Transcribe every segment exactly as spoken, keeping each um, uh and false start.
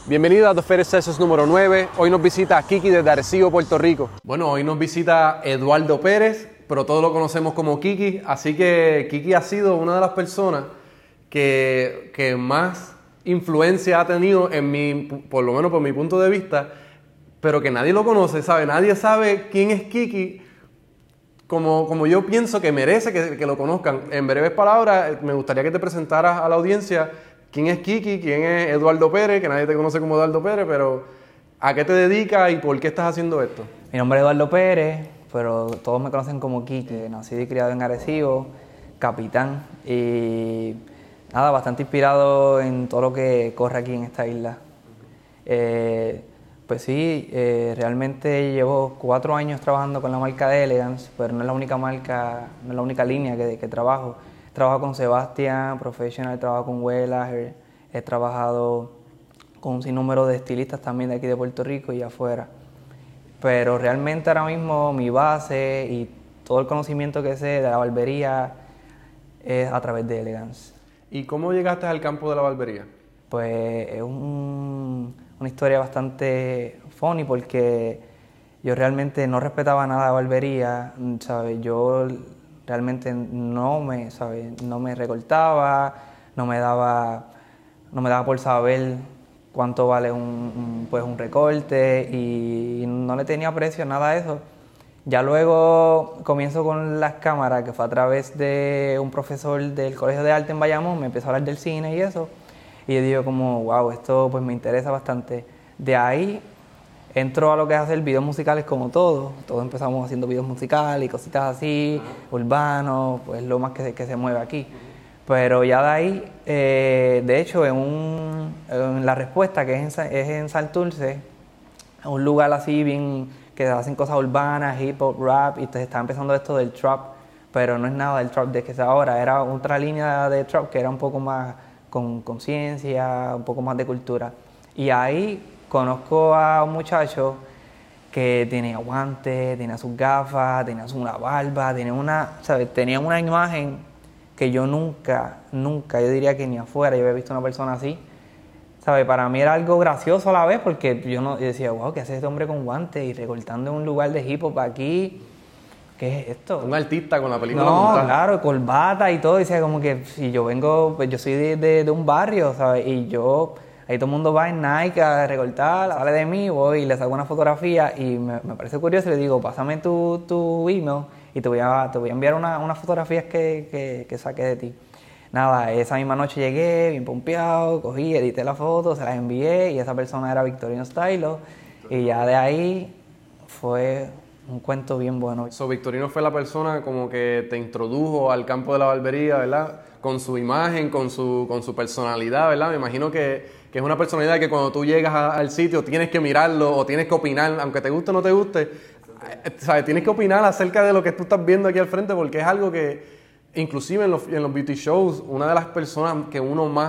Bienvenido a The Fede Sessions número nueve. Hoy nos visita Kiki desde Arecibo, Puerto Rico. Bueno, hoy nos visita Eduardo Pérez, pero todos lo conocemos como Kiki. Así que Kiki ha sido una de las personas que, que más influencia ha tenido en mi, por lo menos por mi punto de vista, pero que nadie lo conoce, ¿sabe? Nadie sabe quién es Kiki como, como yo pienso que merece que, que lo conozcan. En breves palabras, me gustaría que te presentaras a la audiencia quién es Kiki, quién es Eduardo Pérez, que nadie te conoce como Eduardo Pérez, pero ¿a qué te dedicas y por qué estás haciendo esto? Mi nombre es Eduardo Pérez, pero todos me conocen como Kiki. Nacido y criado en Arecibo, capitán, y nada, bastante inspirado en todo lo que corre aquí en esta isla. Eh, pues sí, eh, realmente llevo cuatro años trabajando con la marca de Elegance, pero no es la única marca, no es la única línea que, que trabajo. Trabajo con Sebastian Professional, trabajo con Wella, he trabajado con un sinnúmero de estilistas también de aquí de Puerto Rico y afuera. Pero realmente ahora mismo mi base y todo el conocimiento que sé de la barbería es a través de Elegance. ¿Y cómo llegaste al campo de la barbería? Pues es un, una historia bastante funny porque yo realmente no respetaba nada de barbería, ¿sabes? Yo realmente no me, ¿sabes? No me recortaba, no me daba, no me daba por saber cuánto vale un, un, pues un recorte y no le tenía precio a nada de eso. Ya luego comienzo con las cámaras, que fue a través de un profesor del Colegio de Arte en Bayamón, me empezó a hablar del cine y eso, y yo digo como, wow, esto pues me interesa bastante. De ahí entro a lo que es hacer videos musicales como todos. Todos empezamos haciendo videos musicales y cositas así, urbanos, pues lo más que se, que se mueve aquí. Pero ya de ahí, eh, de hecho, en, un, en La Respuesta, que es en, es en Santurce, un lugar así bien que hacen cosas urbanas, hip hop, rap, y entonces está empezando esto del trap, pero no es nada del trap de que es ahora, era otra línea de trap que era un poco más con conciencia, un poco más de cultura. Y ahí conozco a un muchacho que tenía guantes, tenía sus gafas, tenía una barba, tenía una, ¿sabes? Tenía una imagen que yo nunca, nunca, yo diría que ni afuera yo había visto una persona así, ¿sabes? Para mí era algo gracioso a la vez porque yo, no, yo decía, wow, ¿qué hace este hombre con guantes y recortando en un lugar de hip hop aquí? ¿Qué es esto? Un artista con la película No, montada. claro, corbata y todo, y decía como que si yo vengo, pues yo soy de, de, de un barrio, ¿sabes? Y yo... Ahí todo el mundo va en Nike a recortar, sale de mí, voy y le saco una fotografía y me, me parece curioso y le digo, pásame tu, tu email y te voy a, te voy a enviar unas una fotografías que, que, que saqué de ti. Nada, esa misma noche llegué, bien pompeado, cogí, edité la foto, se las envié y esa persona era Victorino Stylo y ya de ahí fue un cuento bien bueno. So, Victorino fue la persona como que te introdujo al campo de la barbería, ¿verdad? Con su imagen, con su, con su personalidad, ¿verdad? Me imagino que, que es una personalidad que cuando tú llegas a, al sitio tienes que mirarlo o tienes que opinar, aunque te guste o no te guste, ¿sabes? Tienes que opinar acerca de lo que tú estás viendo aquí al frente porque es algo que, inclusive en los, en los beauty shows, una de las personas que uno más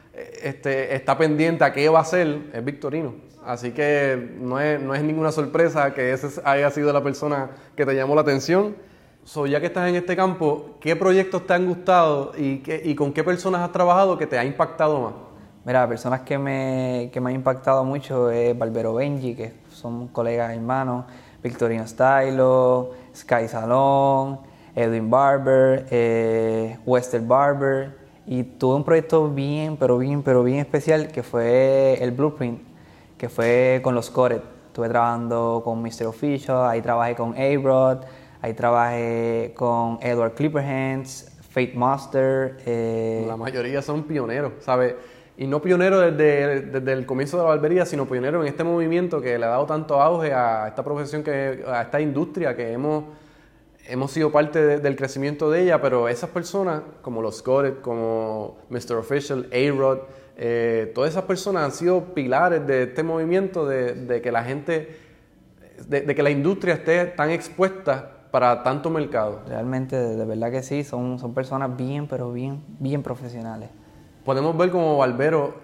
este, está pendiente a qué va a hacer es Victorino. Así que no es, no es ninguna sorpresa que ese haya sido la persona que te llamó la atención. So, ya que estás en este campo, ¿qué proyectos te han gustado y, qué, y con qué personas has trabajado que te ha impactado más? Mira, personas que me, que me han impactado mucho es Barbero Benji, que son colegas hermanos, Victorino Stylo, Sky Salon, Edwin Barber, eh, Wester Barber, y tuve un proyecto bien, pero bien, pero bien especial que fue el Blueprint, que fue con los Coret. Estuve trabajando con mister Official, ahí trabajé con A-Rod, ahí trabajé con Edward Clipperhands, Fate Master. Eh... La mayoría son pioneros, ¿sabes? Y no pioneros desde, desde el comienzo de la barbería, sino pioneros en este movimiento que le ha dado tanto auge a esta profesión, que, a esta industria que hemos, hemos sido parte de, del crecimiento de ella, pero esas personas, como los Coret, como mister Official, A-Rod, eh, todas esas personas han sido pilares de este movimiento de, de que la gente, de, de que la industria esté tan expuesta para tanto mercado. Realmente, de verdad que sí, son, son personas bien, pero bien, bien profesionales. Podemos ver como barbero,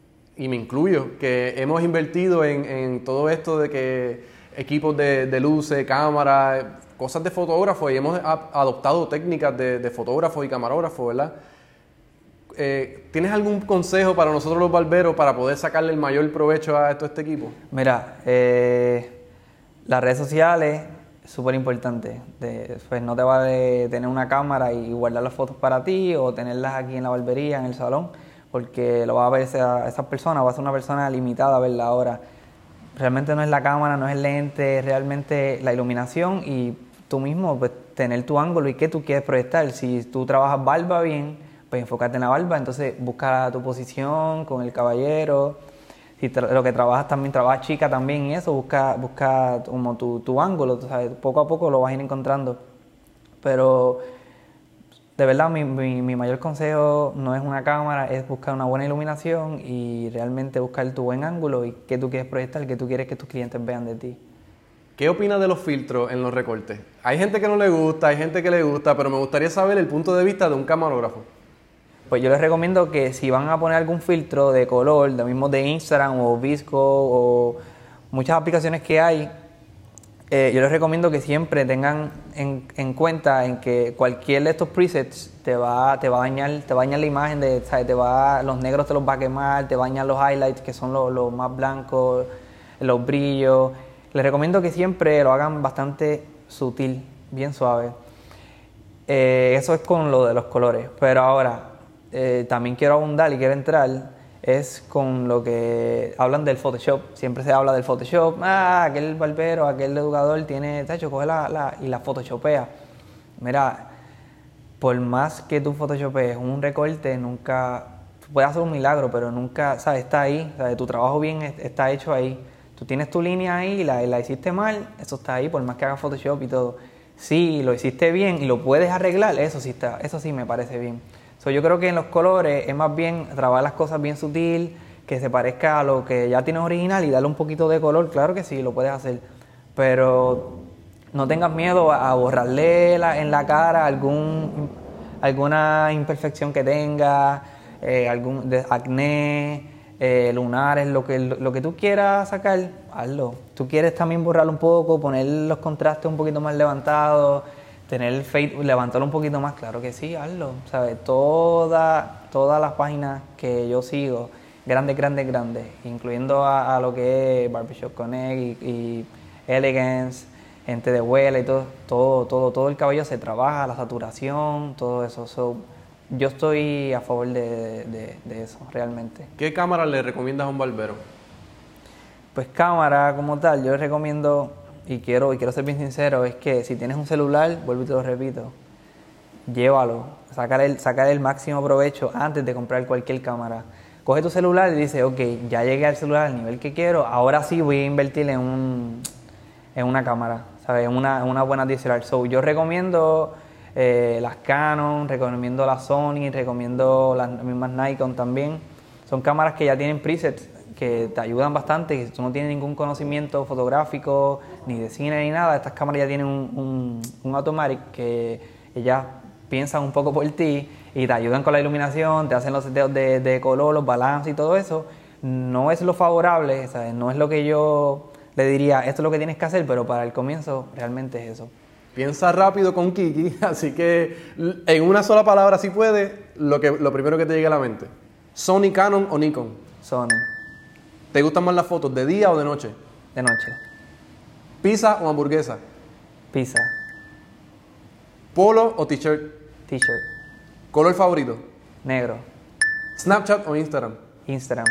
y me incluyo, que hemos invertido en, en todo esto de que equipos de, de luces, cámaras, cosas de fotógrafo, y hemos a, adoptado técnicas de, de fotógrafo y camarógrafo, ¿verdad? eh, ¿tienes algún consejo para nosotros los barberos para poder sacarle el mayor provecho a esto, este equipo? Mira, eh, las redes sociales es súper importante. Pues no te vale tener una cámara y guardar las fotos para ti o tenerlas aquí en la barbería, en el salón, porque lo va a ver esa, esa persona, va a ser una persona limitada a verla ahora. Realmente no es la cámara, no es el lente, realmente la iluminación y tú mismo pues, tener tu ángulo y qué tú quieres proyectar. Si tú trabajas barba bien, pues enfócate en la barba, entonces busca tu posición con el caballero. Si lo que trabajas también, trabajas chica también y eso, busca, busca como tu, tu ángulo, tú sabes, poco a poco lo vas a ir encontrando. Pero de verdad mi, mi, mi mayor consejo no es una cámara, es buscar una buena iluminación y realmente buscar tu buen ángulo y qué tú quieres proyectar, qué tú quieres que tus clientes vean de ti. ¿Qué opinas de los filtros en los recortes? Hay gente que no le gusta, hay gente que le gusta, pero me gustaría saber el punto de vista de un camarógrafo. Pues yo les recomiendo que si van a poner algún filtro de color, lo mismo de Instagram o Visco o muchas aplicaciones que hay, eh, yo les recomiendo que siempre tengan en, en cuenta en que cualquier de estos presets te va, te va a dañar, te va a dañar la imagen, de, ¿sabes? Te va, los negros te los va a quemar, te va a dañar los highlights que son los, los más blancos, los brillos. Les recomiendo que siempre lo hagan bastante sutil, bien suave. Eh, eso es con lo de los colores, pero ahora Eh, también quiero abundar y quiero entrar es con lo que hablan del Photoshop. Siempre se habla del Photoshop. Ah, aquel barbero, aquel educador tiene, tacho, coge la, la, y la photoshopea. Mira, por más que tú photoshopees un recorte, nunca, puedes hacer un milagro, pero nunca, ¿sabes? Está ahí, ¿sabes? Tu trabajo bien está hecho ahí. Tú tienes tu línea ahí y la, la hiciste mal, eso está ahí, por más que hagas Photoshop y todo. Sí, lo hiciste bien y lo puedes arreglar, eso sí está, eso sí me parece bien. So, yo creo que en los colores es más bien trabajar las cosas bien sutil, que se parezca a lo que ya tienes original y darle un poquito de color. Claro que sí, lo puedes hacer, pero no tengas miedo a borrarle la, en la cara algún, alguna imperfección que tenga, eh, algún de acné, eh, lunares, lo que, lo que tú quieras sacar, hazlo. Tú quieres también borrarlo un poco, poner los contrastes un poquito más levantados, tener el fade, levantarlo un poquito más, claro que sí, hazlo, ¿sabes? Toda, todas las páginas que yo sigo, grandes, grandes, grandes, incluyendo a, a lo que es Barbershop Connect y, y Elegance, gente de Huela y todo, todo, todo, todo el cabello se trabaja, la saturación, todo eso. So, yo estoy a favor de, de, de eso, realmente. ¿Qué cámara le recomiendas a un barbero? Pues cámara como tal, yo les recomiendo... Y quiero, y quiero ser bien sincero, es que si tienes un celular, vuelvo y te lo repito, llévalo, sacar el, sacar el máximo provecho antes de comprar cualquier cámara. Coge tu celular y dices, ok, ya llegué al celular al nivel que quiero, ahora sí voy a invertir en, un, en una cámara, ¿sabes? En una, una buena D S L R. So, yo recomiendo eh, las Canon, recomiendo las Sony, recomiendo las mismas Nikon también. Son cámaras que ya tienen presets que te ayudan bastante, que si tú no tienes ningún conocimiento fotográfico, ni de cine, ni nada, estas cámaras ya tienen un, un, un automatic que ellas piensan un poco por ti y te ayudan con la iluminación, te hacen los seteos de, de color, los balances y todo eso. No es lo favorable, ¿sabes? No es lo que yo le diría, esto es lo que tienes que hacer, pero para el comienzo realmente es eso. Piensa rápido con Kiki, así que en una sola palabra, si puedes, lo, que, lo primero que te llegue a la mente. ¿Sony, Canon o Nikon? Sony. ¿Te gustan más las fotos de día o de noche? De noche. ¿Pizza o hamburguesa? Pizza. ¿Polo o t-shirt? T-shirt. ¿Color favorito? Negro. ¿Snapchat o Instagram? Instagram.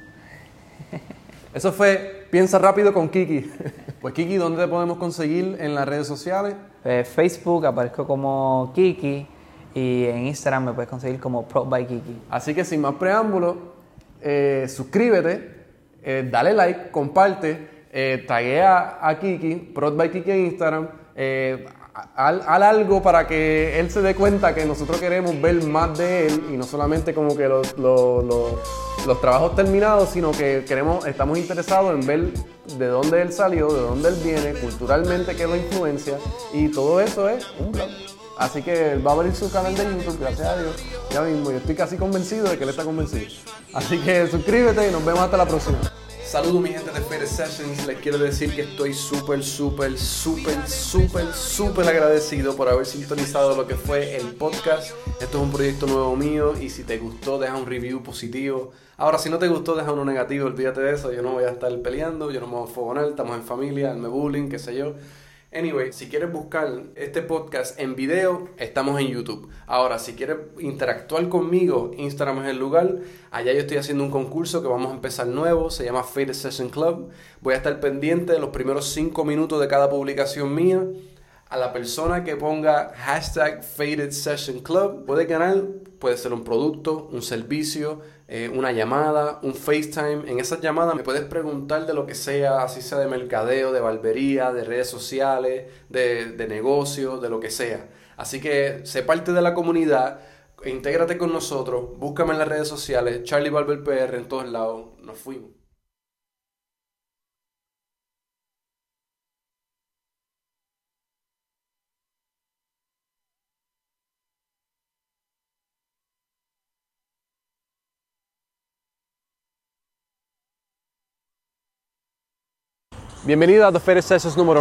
Eso fue Piensa Rápido con Kiki. Pues Kiki, ¿dónde te podemos conseguir en las redes sociales? Eh, Facebook aparezco como Kiki y en Instagram me puedes conseguir como Pro by Kiki. Así que sin más preámbulos, eh, suscríbete, eh, dale like, comparte, eh, taguea a Kiki, Pro by Kiki en Instagram, eh, haz algo para que él se dé cuenta que nosotros queremos ver más de él y no solamente como que los, los, los, los trabajos terminados, sino que queremos, estamos interesados en ver de dónde él salió, de dónde él viene, culturalmente qué lo influencia, y todo eso es un blog. Así que él va a abrir su canal de YouTube, gracias a Dios, ya mismo. Yo estoy casi convencido de que él está convencido. Así que suscríbete y nos vemos hasta la próxima. Saludos mi gente de Faded Sessions, les quiero decir que estoy súper, súper, súper, súper, súper agradecido por haber sintonizado lo que fue el podcast. Esto es un proyecto nuevo mío y si te gustó deja un review positivo. Ahora si no te gustó deja uno negativo, olvídate de eso, yo no voy a estar peleando, yo no me voy a fogonar, estamos en familia, hazme bullying, qué sé yo. Anyway, si quieres buscar este podcast en video, estamos en YouTube. Ahora, si quieres interactuar conmigo, Instagram es el lugar. Allá yo estoy haciendo un concurso que vamos a empezar nuevo, se llama Faded Session Club. Voy a estar pendiente de los primeros cinco minutos de cada publicación mía. A la persona que ponga hashtag Faded Session Club puede ganar, puede ser un producto, un servicio, eh, una llamada, un FaceTime. En esas llamadas me puedes preguntar de lo que sea, así sea de mercadeo, de barbería, de redes sociales, de, de negocio, de lo que sea. Así que sé parte de la comunidad, intégrate con nosotros, búscame en las redes sociales, Charlie Barber P R en todos lados. Nos fuimos. Bienvenido a The Faded Sessions número